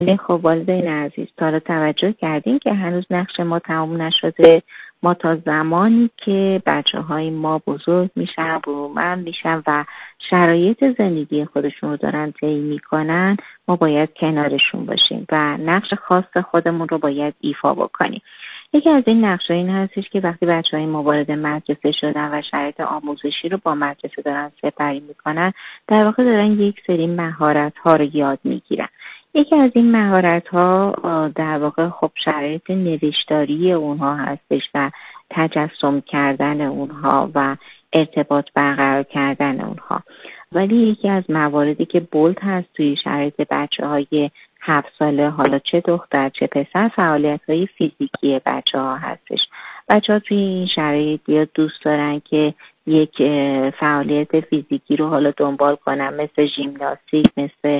خب والدین عزیز، تا توجه کردین که هنوز نقش ما تمام نشده. ما تا زمانی که بچه‌های ما بزرگ میشن، برومند میشن و شرایط زندگی خودشون رو دارن طی میکنن، ما باید کنارشون باشیم و نقش خاص خودمون رو باید ایفا بکنیم. یکی از این نقش‌ها این هستش که وقتی بچه‌های ما وارد مدرسه شدن و شرایط آموزشی رو با مدرسه دارن سپری میکنن، در واقع دارن یک سری مهارت‌ها رو یاد میگیرن. یکی از این مهارت‌ها در واقع خب شرایط نوشتاری اونها هستش و تجسم کردن اونها و ارتباط برقرار کردن اونها. ولی یکی از مواردی که بولد هست توی شرایط بچه‌های 7 ساله، حالا چه دختر چه پسر، فعالیت‌های فیزیکی بچه‌ها هستش. بچه‌ها توی این شرایط یا دوست دارن که یک فعالیت فیزیکی رو حالا دنبال کنن، مثل ژیمناستیک، مثل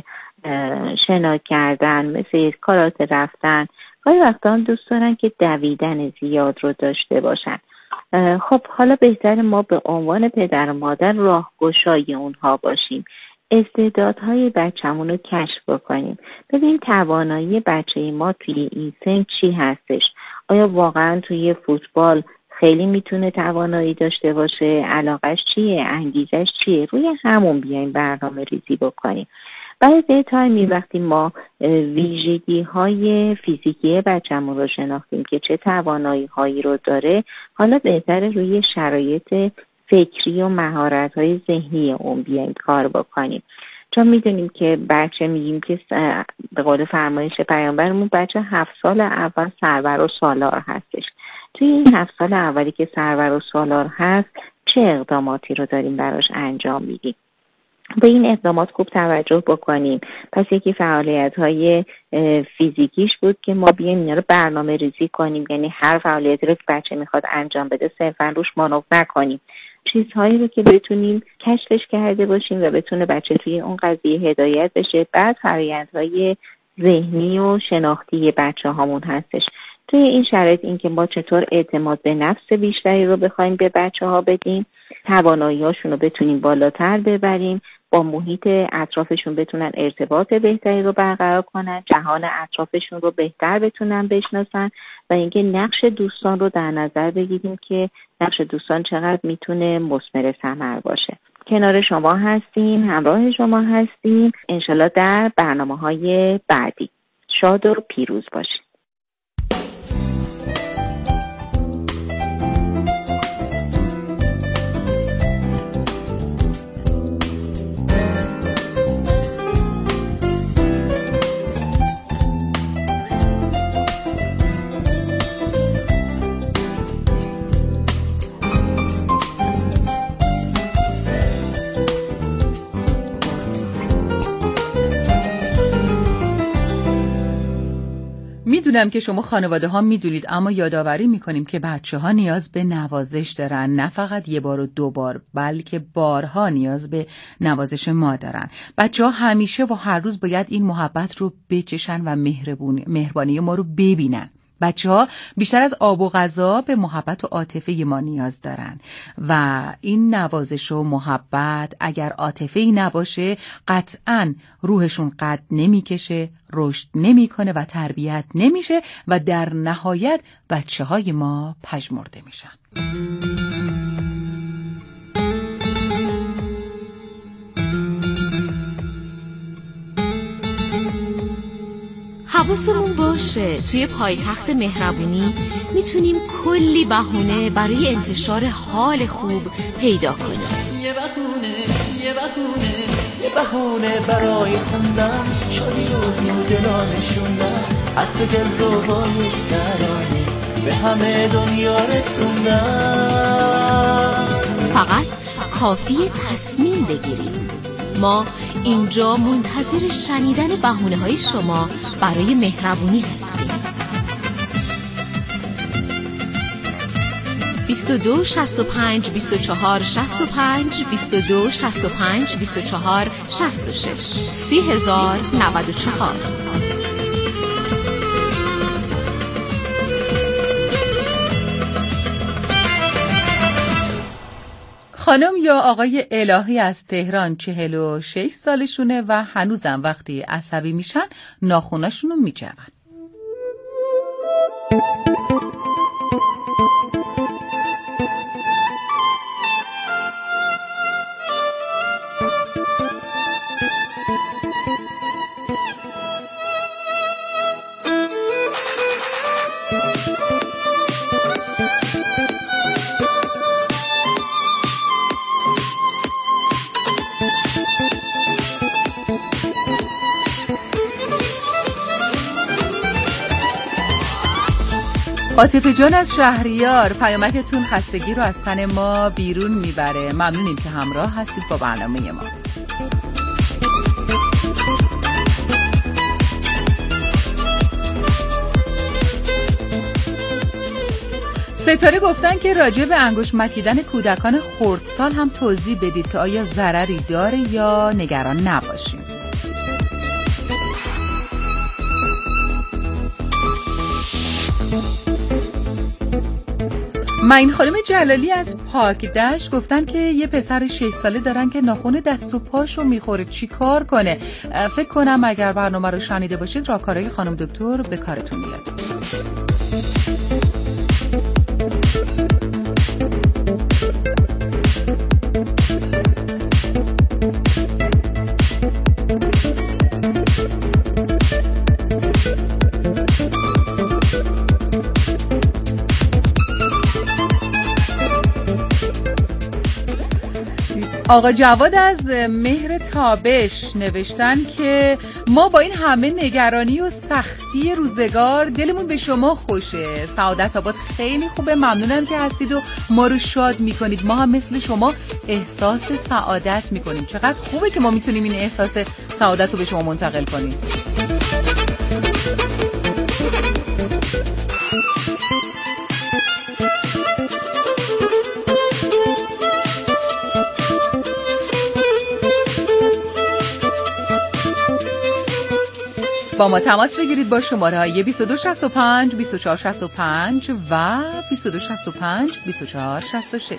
شنا کردن، مثل کاراته رفتن. گاهی وقتا هم دوست دارن که دویدن زیاد رو داشته باشن. خب حالا بهتر ما به عنوان پدر و مادر راهگشای اونها باشیم، استعدادهای بچه‌مون رو کشف بکنیم، ببین توانایی بچه ما توی این سن چی هستش. آیا واقعا توی فوتبال خیلی میتونه توانایی داشته باشه؟ علاقش چیه؟ انگیزش چیه؟ روی همون بیایم برنامه ریزی بکنیم. برای تایمی وقتی ما ویژگی های فیزیکی بچه‌مون رو شناختیم که چه توانایی هایی رو داره، حالا بهتره روی شرایط فکری و مهارت های ذهنی اون بیایم کار بکنیم. چون میدونیم که بچه میگیم که به قول فرمایش پیامبرمون بچه 7 سال اول سرور و سالار هستش. توی این 7 سال اولی که سرور و سالار هست چه اقداماتی رو داریم براش انجام میدیم؟ به این اقدامات خوب توجه بکنیم. پس یکی فعالیت‌های فیزیکیش بود که ما بیایم اینا رو برنامه ریزی کنیم، یعنی هر فعالیتی رو که بچه میخواد انجام بده صرفاً روش مانور نکنیم، چیزهایی رو که بتونیم کشفش کرده باشیم و بتونه بچه توی اون قضیه هدایت بشه. بعد فرآیندهای ذهنی و شناختی بچه هامون هستش. توی این شرایط این که ما چطور اعتماد به نفس بیشتری رو بخوایم به بچه ها بدیم، توانایی هاشون رو بتونیم بالاتر ببریم، با محیط اطرافشون بتونن ارتباط بهتری رو برقرار کنن، جهان اطرافشون رو بهتر بتونن بشناسن و اینکه نقش دوستان رو در نظر بگیریم که نقش دوستان چقدر میتونه مثمر ثمر باشه. کنار شما هستیم، همراه شما هستیم، انشالله در برنامه‌های بعدی. شاد و پیروز باشید. میدونم که شما خانواده ها میدونید، اما یادآوری میکنیم که بچه ها نیاز به نوازش دارن، نه فقط یه بار و 2 بار، بلکه بارها نیاز به نوازش ما دارن. بچه ها همیشه و هر روز باید این محبت رو بچشن و مهربانی ما رو ببینن. بچه ها بیشتر از آب و غذا به محبت و عاطفه ما نیاز دارن و این نوازش و محبت اگر عاطفه‌ای نباشه قطعاً روحشون قد نمیکشه، رشد نمیکنه و تربیت نمیشه و در نهایت بچه های ما پژمرده میشن. حواسمون باشه توی پایتخت مهربونی میتونیم کلی بهونه برای انتشار حال خوب پیدا کنیم. یه بهونه برای خوندن شدی رو تو دلا نشوندن، حرف دل رو با یک ترانه به همه دنیا رسوندن. فقط کافیه تصمیم بگیریم. ما اینجا منتظر شنیدن بهونه‌های شما برای مهربونی هستیم. 22 65 24 65 22 65 24 66 30,094. خانم یا آقای الهی از تهران 46 سالشونه و هنوزم وقتی عصبی میشن ناخوناشونو میجون. عاطفه جان از شهریار، پیامکتون خستگی رو از تن ما بیرون میبره. ممنونیم که همراه هستید با برنامه ما. ستاره گفتن که راجع به انگشت مکیدن کودکان خردسال هم توضیح بدید که آیا ضرری داره یا نگران نباشیم. معین خانم جلالی از پاکدشت گفتن که یه پسر 6 ساله دارن که ناخن دست و پاشو میخوره، چی کار کنه؟ فکر کنم اگر برنامه رو شنیده باشید راهکارهای خانم دکتر به کارتون میاد. آقا جواد از مهر تابش نوشتن که ما با این همه نگرانی و سختی روزگار دلمون به شما خوشه. سعادت آباد خیلی خوبه، ممنونم که هستید و ما رو شاد میکنید. ما هم مثل شما احساس سعادت میکنیم. چقدر خوبه که ما میتونیم این احساس سعادت رو به شما منتقل کنیم. با ما تماس بگیرید با شماره‌های 2265 2465 و 2265 2466.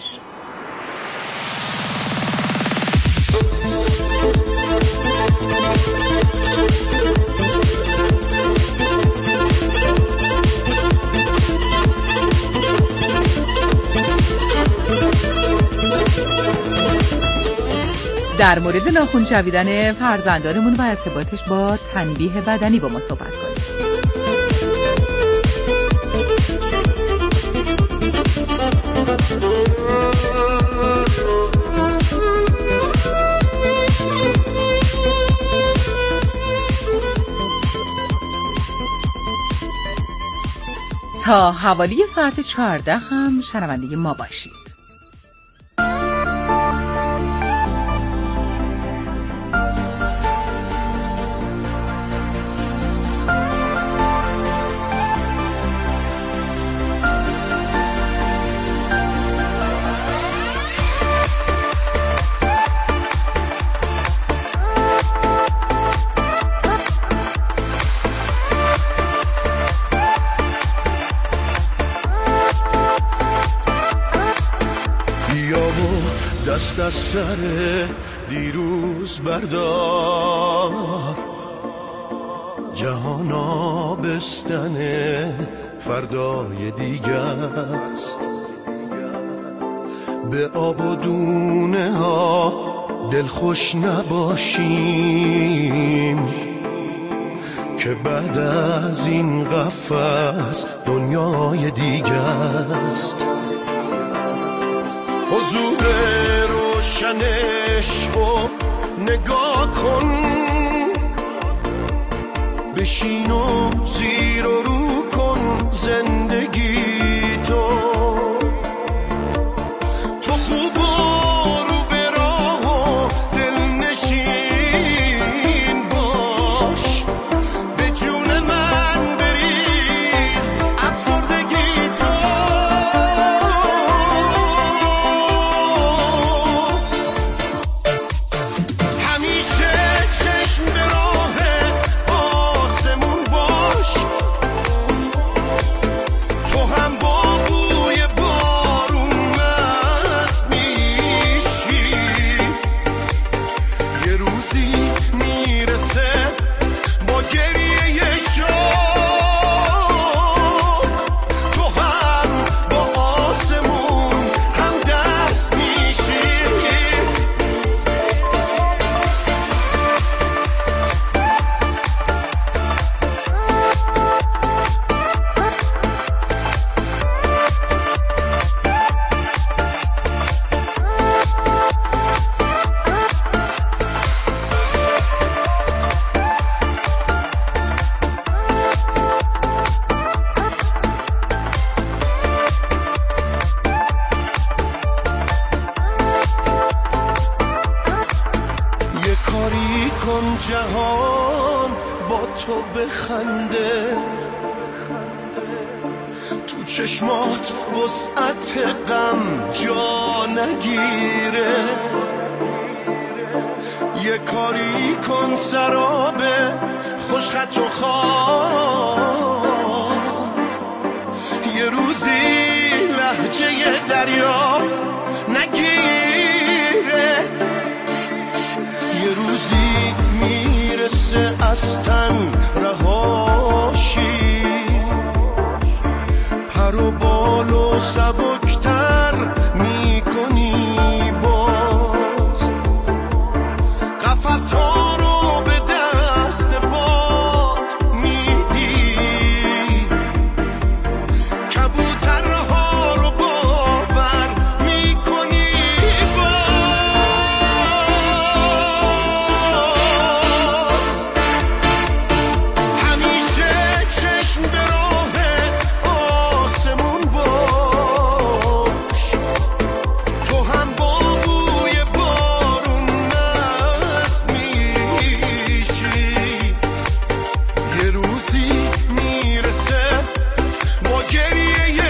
در مورد ناخن جویدن فرزندانمون و ارتباطش با تنبیه بدنی با ما صحبت کنیم. تا حوالی ساعت 14 هم شنونده ما باشید. دست از سر دیروز بردار، جهان آبستن فردای دیگه است. به آب و دونه ها دلخوش نباشیم که بعد از این قفس دنیای دیگه است. حضور روشنش رو نگاه کن، بشین و زیر و رو کن زندگی تو خوب و رو به راه و دلنشین باش، به جون من بریز افسردگی تو. تو بخنده، تو چشمات وسعت غم جا نگیره. یه کاری کن سراب خوشخط و خواب، یه روزی لهجه دریا نگیره، یه روزی میرسه از تن رهاشی، پر و بال و سبکتر میکنی باز، قفس ها رو به دست باد میدی، کبوترها رو باور میکنی باز. همیشه چشم به راه آسمون باش، تو هم با بوی بارون مست میشی، یه روزی میرسه با گریه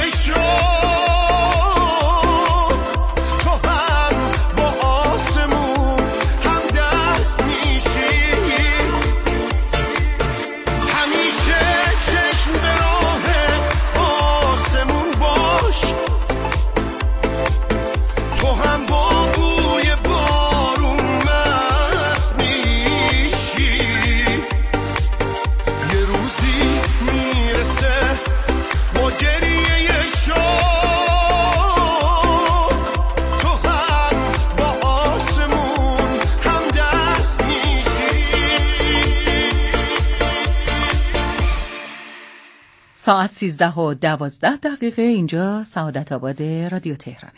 شوق، تو هم با آسمون هم دست میشی. همیشه چشم به راه آسمون باش، تو هم با بوی بارون مست میشی، یه روزی میرسه با گریه شوق، تو هم با آسمون هم دست میشی. ساعت 13:12 اینجا سعادت آباد رادیو تهرانه.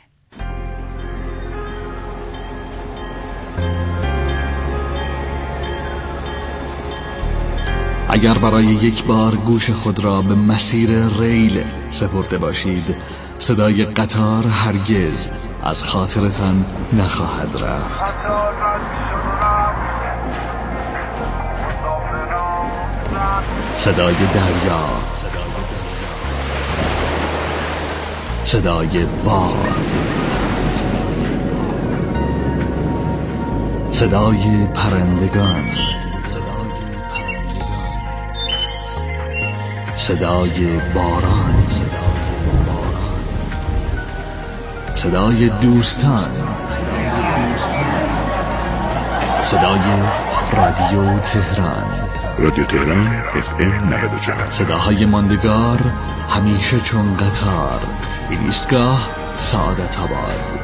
اگر برای یک بار گوش خود را به مسیر ریل سپرده باشید، صدای قطار هرگز از خاطرتان نخواهد رفت. صدای دریا، صدای باد، صدای پرندگان، صدای باران، صدای دوستان، صدای رادیو تهران. رادیو تهران FM 94. صداهای ماندگار همیشه چون قطار. ایستگاه سعادت آباد.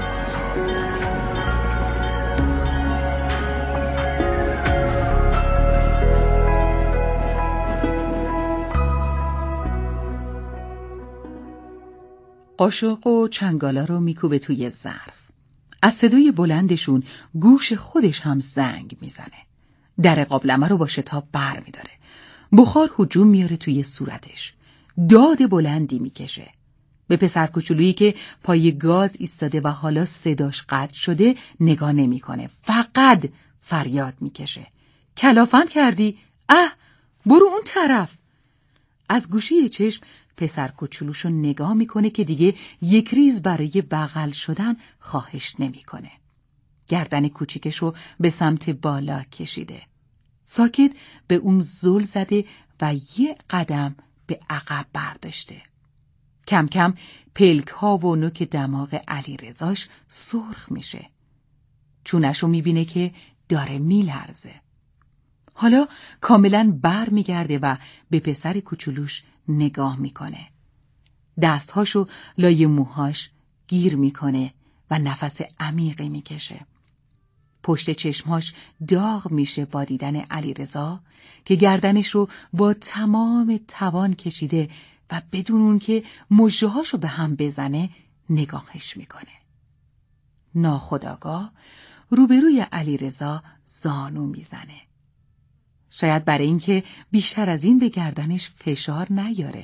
قاشق و چنگالا رو میکوبه توی ظرف. از صدای بلندشون گوش خودش هم زنگ میزنه. در قابلمه رو با شتاب بر میداره. بخار هجوم میاره توی صورتش. داد بلندی میکشه. به پسر کوچولویی که پای گاز ایستاده و حالا صداش قطع شده نگاه نمیکنه. فقط فریاد میکشه. کلافم کردی؟ برو اون طرف. از گوشی چشم پسر کوچولوشو نگاه میکنه که دیگه یک ریز برای بغل شدن خواهش نمیکنه. گردن کوچیکشو به سمت بالا کشیده. ساکت به اون زل زده و یه قدم به عقب برداشته. کم کم پلک ها و نوک دماغ علیرضاش سرخ میشه. چونشو میبینه که داره میلرزه. حالا کاملا بر میگرده و به پسر کوچولوش نگاه میکنه. دستهاشو لای موهاش گیر میکنه و نفس عمیقی میکشه. پشت چشمهاش داغ میشه با دیدن علیرضا که گردنش رو با تمام توان کشیده و بدون اون که مژه‌هاشو به هم بزنه نگاهش میکنه. ناخودآگاه روبروی علیرضا زانو میزنه. شاید برای اینکه بیشتر از این به گردنش فشار نیاره.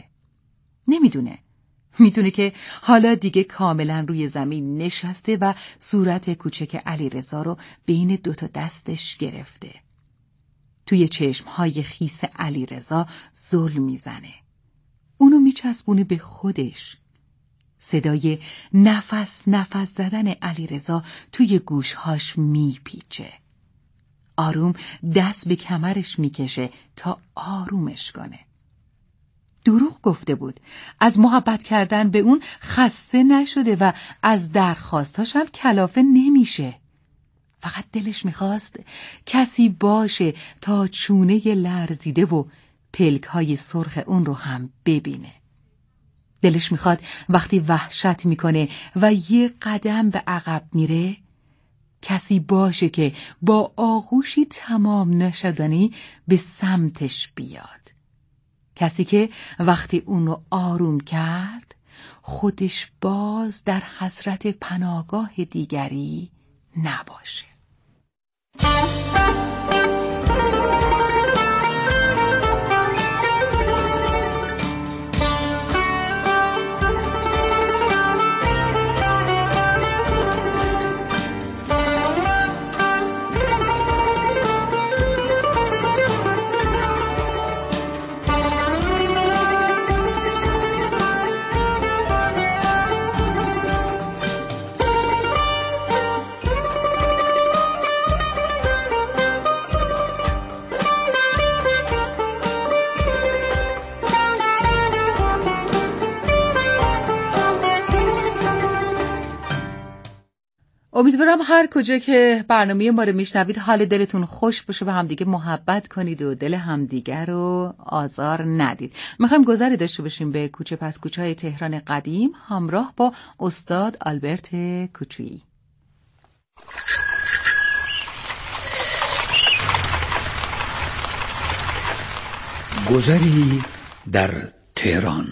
میدونه که حالا دیگه کاملا روی زمین نشسته و صورت کوچک علیرضا رو بین دوتا دستش گرفته. توی چشمهای خیس علیرضا زل میزنه. اونو میچسبونه به خودش. صدای نفس زدن علیرضا توی گوشهاش میپیچه. آروم دست به کمرش میکشه تا آرومش کنه. دروغ گفته بود. از محبت کردن به اون خسته نشده و از درخواستاش هم کلافه نمیشه. فقط دلش میخواست کسی باشه تا چونه لرزیده و پلک‌های سرخ اون رو هم ببینه. دلش میخواد وقتی وحشت میکنه و یه قدم به عقب میره کسی باشه که با آغوشی تمام نشدنی به سمتش بیاد. کسی که وقتی اون رو آروم کرد خودش باز در حسرت پناهگاه دیگری نباشه. امیدوارم هر کجا که برنامه ما رو میشنوید حال دلتون خوش باشه و همدیگه محبت کنید و دل همدیگه رو آزار ندید. میخوایم گذری داشته باشیم به کوچه پس کوچه های تهران قدیم همراه با استاد آلبرت کوچویی. گذری در تهران.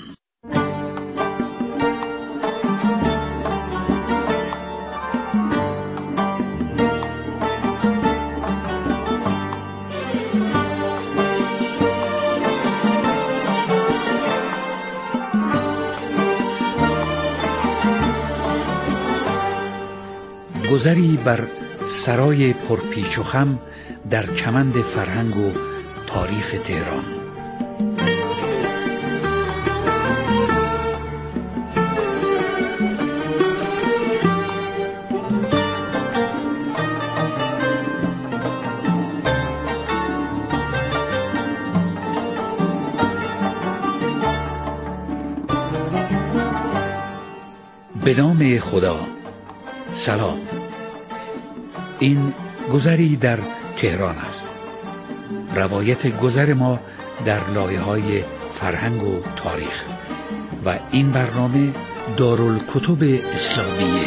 گذری بر سرای پرپیچ و خم در کمند فرهنگ و تاریخ تهران. به نام خدا. سلام. این گذری در تهران است. روایت گذر ما در لایه‌های فرهنگ و تاریخ و این برنامه دارالکتب اسلامیه.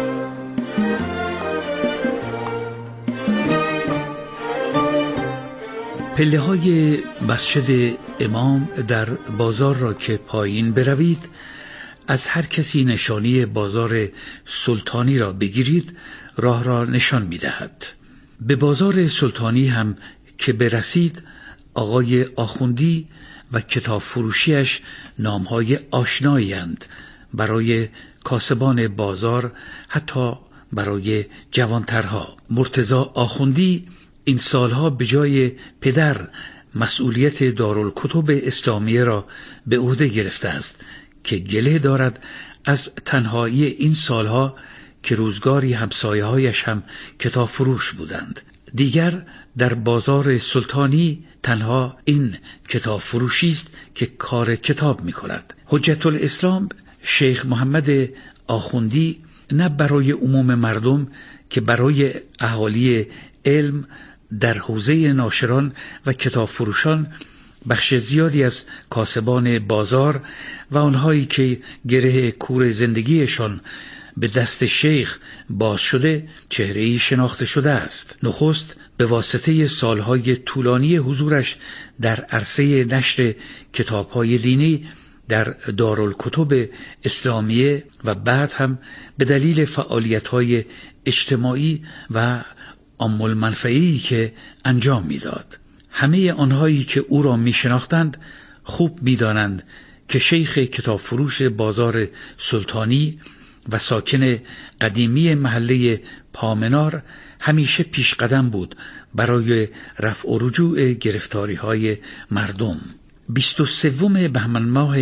پله‌های مسجد امام در بازار را که پایین بروید از هر کسی نشانی بازار سلطانی را بگیرید راه را نشان می‌دهد. به بازار سلطانی هم که برسید آقای آخوندی و کتاب فروشیش نامهای آشنایی اند برای کاسبان بازار، حتی برای جوانترها. مرتضی آخوندی این سالها به جای پدر مسئولیت دارالکتب اسلامیه را به عهده گرفته است که گله دارد از تنهایی این سالها که روزگاری همسایه‌هایش هم کتاب فروش بودند. دیگر در بازار سلطانی تنها این کتاب فروشی است که کار کتاب می کند. حجت الاسلام شیخ محمد آخوندی نه برای عموم مردم که برای اهالی علم در حوزه ناشران و کتاب فروشان بخش زیادی از کاسبان بازار و آنهایی که گره کور زندگیشان به دست شیخ باز شده چهره‌ای شناخته شده است. نخست به واسطه سالهای طولانی حضورش در عرصه نشر کتاب‌های دینی در دارالکتب اسلامیه و بعد هم به دلیل فعالیت‌های اجتماعی و عام المنفعه‌ای که انجام می‌داد. همه آنهایی که او را می‌شناختند خوب می‌دانند که شیخ کتاب فروش بازار سلطانی و ساکن قدیمی محله پامنار همیشه پیش قدم بود برای رفع و رجوع گرفتاری‌های مردم. 23 بهمن ماه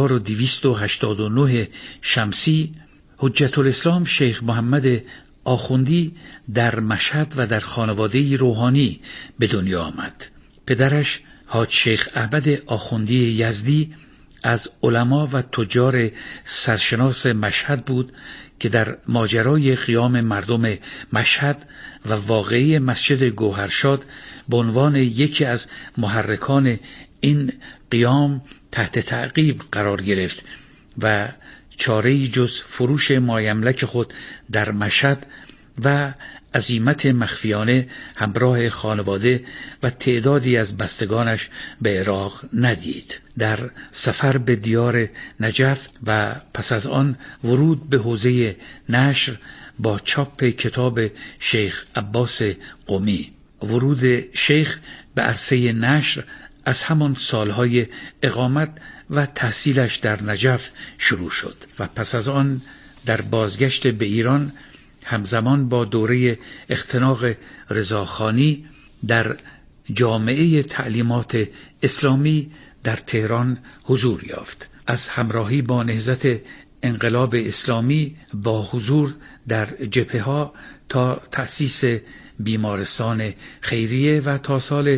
1289 شمسی حجت الاسلام شیخ محمد آخوندی در مشهد و در خانواده روحانی به دنیا آمد. پدرش حاج شیخ احمد آخوندی یزدی از علما و تجار سرشناس مشهد بود که در ماجرای قیام مردم مشهد و واقعه مسجد گوهرشاد به عنوان یکی از محرکان این قیام تحت تعقیب قرار گرفت و چاره‌ای جز فروش مایملک خود در مشهد و عزیمت مخفیانه همراه خانواده و تعدادی از بستگانش به عراق ندید. در سفر به دیار نجف و پس از آن ورود به حوزه نشر با چاپ کتاب شیخ عباس قمی. ورود شیخ به عرصه نشر از همان سالهای اقامت و تحصیلش در نجف شروع شد و پس از آن در بازگشت به ایران همزمان با دوره اختناق رضاخانی در جامعه تعلیمات اسلامی در تهران حضور یافت. از همراهی با نهضت انقلاب اسلامی با حضور در جبهه‌ها تا تأسیس بیمارستان خیریه و تا سال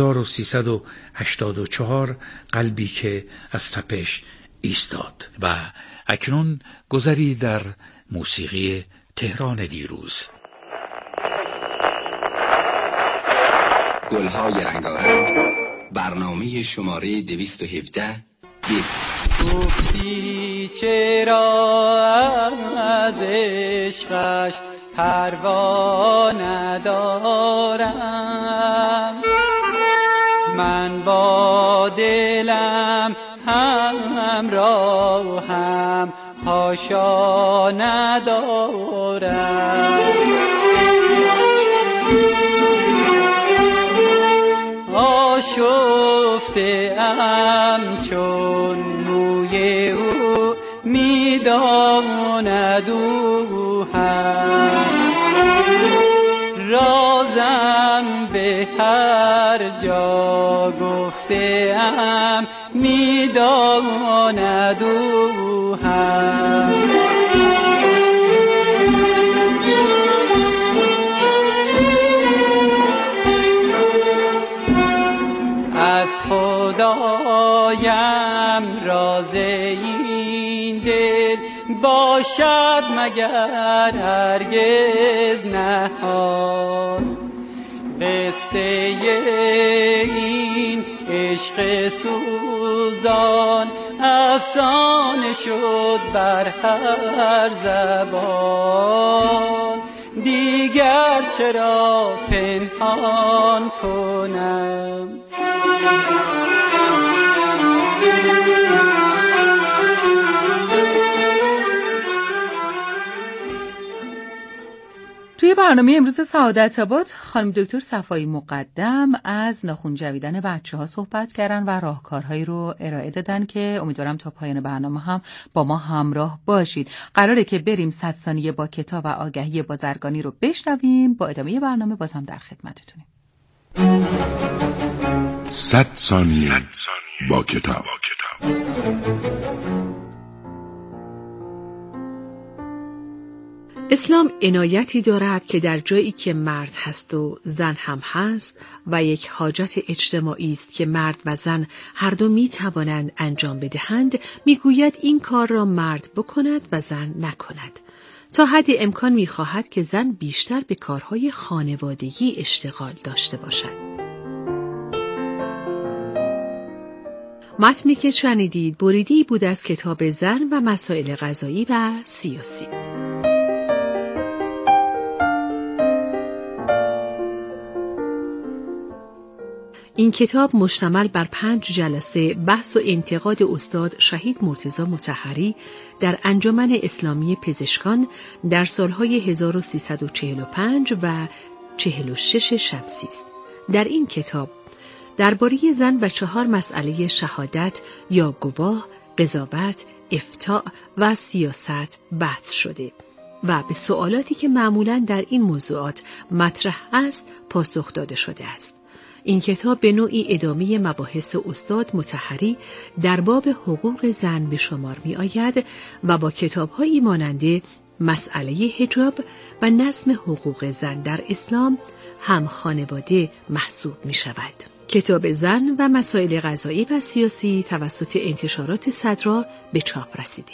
1384 قلبی که از تپش ایستاد. و اکنون گذری در موسیقی تهران دیروز. گلهای رنگارنگ، برنامه شماره 217. گفتی چرا از عشقش پروا ندارم، من با دلم همراهم پاشا ندارم. آشفته ام چون موی او میداند او هم، رازم به هر جا گفته ام میداند او هم. از خدایم راز این دل باشد مگر هرگز نهاد، قصه این عشق سوزان افسانه شد بر هر زبان، دیگر چرا پنهان کنم. توی برنامه امروز سعادت آباد خانم دکتر صفایی مقدم از ناخن جویدن بچه‌ها صحبت کردن و راهکارهایی رو ارائه دادن که امیدوارم تا پایان برنامه هم با ما همراه باشید. قراره که بریم 100 ثانیه با کتاب و آگهی بازرگانی رو بشنویم. با ادامه برنامه باز هم در خدمتتونیم. 100 ثانیه با کتاب. اسلام عنایتی دارد که در جایی که مرد هست و زن هم هست و یک حاجت اجتماعی است که مرد و زن هر دو می توانند انجام بدهند، می گوید این کار را مرد بکند و زن نکند. تا حد امکان می خواهد که زن بیشتر به کارهای خانوادگی اشتغال داشته باشد. متنی که شنیدید بریده‌ای بود از کتاب زن و مسائل قضایی و سیاسی. این کتاب مشتمل بر 5 جلسه بحث و انتقاد استاد شهید مرتضی مطهری در انجمن اسلامی پزشکان در سالهای 1345 و 46 شمسی است. در این کتاب درباره زن و 4 مسئله شهادت یا گواه، قضاوت، افتاء و سیاست بحث شده. و به سوالاتی که معمولاً در این موضوعات مطرح است پاسخ داده شده است. این کتاب به نوعی ادامه مباحث استاد مطهری در باب حقوق زن به شمار می آید و با کتاب‌هایی مانند مسئله حجاب و نظم حقوق زن در اسلام هم خانواده محسوب می شود. کتاب زن و مسائل قضایی و سیاسی توسط انتشارات صدرا به چاپ رسیده.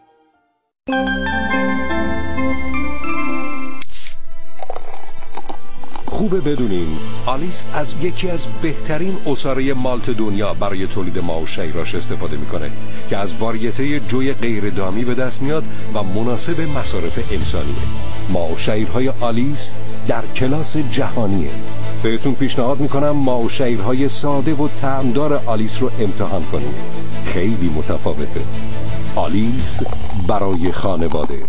خوبه بدونین آلیس از یکی از بهترین عصاره مالت دنیا برای تولید ماه و شیراش استفاده میکنه که از واریته جوی غیر دامی به دست میاد و مناسب مصارف انسانیه. ماه و شیرهای آلیس در کلاس جهانیه. بهتون پیشنهاد میکنم ماه و شیرهای ساده و طعمدار آلیس رو امتحان کنید. خیلی متفاوته. آلیس برای خانواده.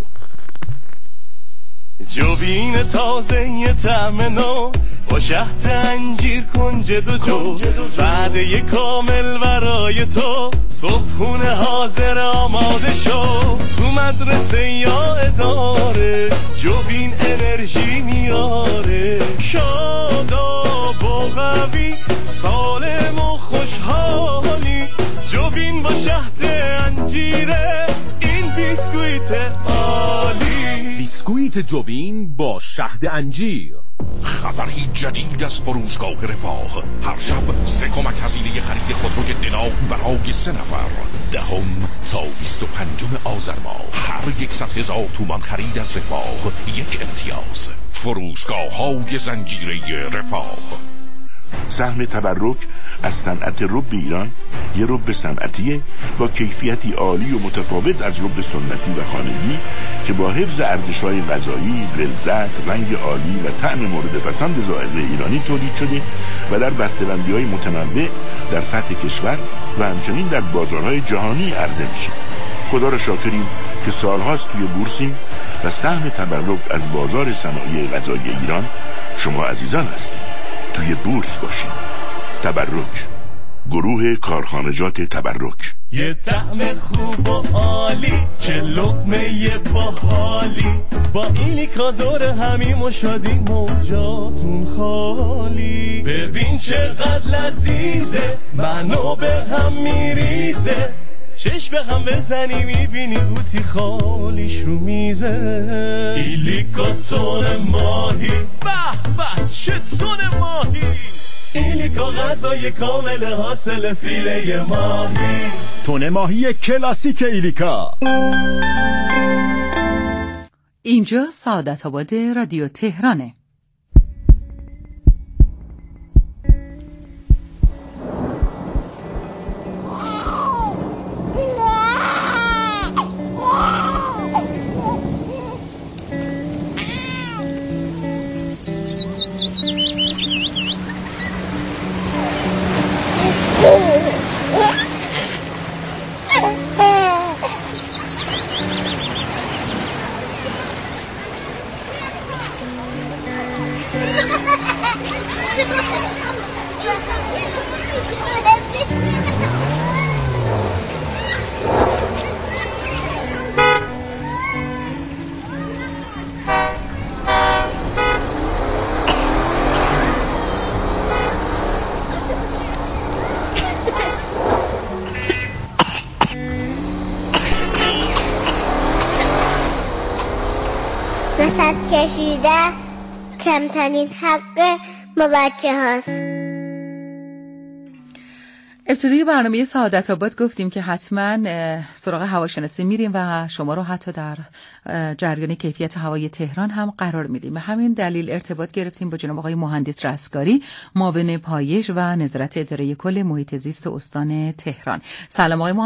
جوین تازه یه طعم نو با شهد انجیر کنجد و جو وعده کامل برای تو صبحونه حاضر آماده شو تو مدرسه یا اداره جوین انرژی میاره شاداب و قوی سالم و خوشحالی جوین با شهد انجیره این بیسکویت عالی بیسکویت جوین با شهد انجیر. خبری جدید از فروشگاه رفاه. هر شب 3 کمک هزینه خرید خودروی دنا برای 3 نفر. 10 تا 25 آذر ماه هر 100,000 تومان خرید از رفاه 1 امتیاز. فروشگاه های زنجیره رفاه. سهم تبرک از صنعت رب ایران یه رب صنعتیه با کیفیتی عالی و متفاوت از رب سنتی و خانگی که با حفظ ارزش‌های غذایی، غلظت، رنگ عالی و طعم مورد پسند ذائقه ایرانی تولید شده و در بسته‌بندی‌های متنوع در سطح کشور و همچنین در بازارهای جهانی عرضه میشه. خدا را شاکریم که سالهاست توی بورسیم و سهم تبرک از بازار صنایع غذایی ایران شما عزیزان هستید. توی بورس باشید. تبرک، گروه کارخانجات تبرک. یه طعم خوب و عالی چه لقمه باحالی با ایلیکا دور همیم و شادیم و جاتون خالی ببین چقدر لذیذه منو به هم میریزه چشم به هم بزنی میبینی بوتی خالیش رو میزه ایلیکا تون ماهی به به چه تون ماهی ایلیکا غذای کامل حاصل فیله ماهی تون ماهی کلاسیک ایلیکا. اینجا سعادت آباد رادیو تهرانه. نفس کشیده کمترین حق بچه هاست. ابتدای برنامه سعادت آباد گفتیم که حتما سراغ هواشناسی میریم و شما رو حتی در جریان کیفیت هوای تهران هم قرار میدیم. به همین دلیل ارتباط گرفتیم با جناب آقای مهندس رستگاری، معاون پایش و نظارت اداره کل محیط زیست استان تهران. سلام آقای